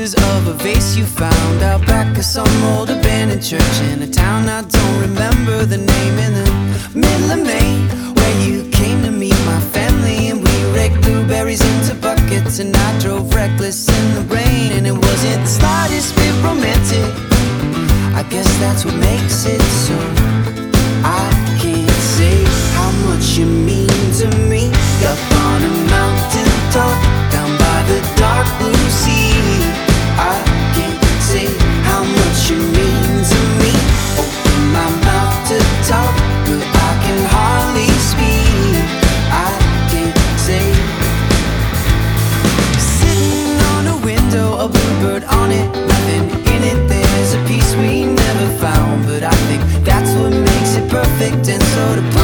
pieces of a vase you found out back of some old abandoned church in a town I don't remember the name. In the middle of May, where you came to meet my family, and we raked blueberries into buckets, and I drove reckless in the rain. And it wasn't the slightest bit romantic. I guess that's what makes it so. I can't say how much you mean to me. Up on a mountain top, down by the dark blue sea. I can't say how much you mean to me. Open my mouth to talk, but I can hardly speak. I can't say. Sitting on a window, a bluebird on it, nothing in it. There's a piece we never found, but I think that's what makes it perfect. And so to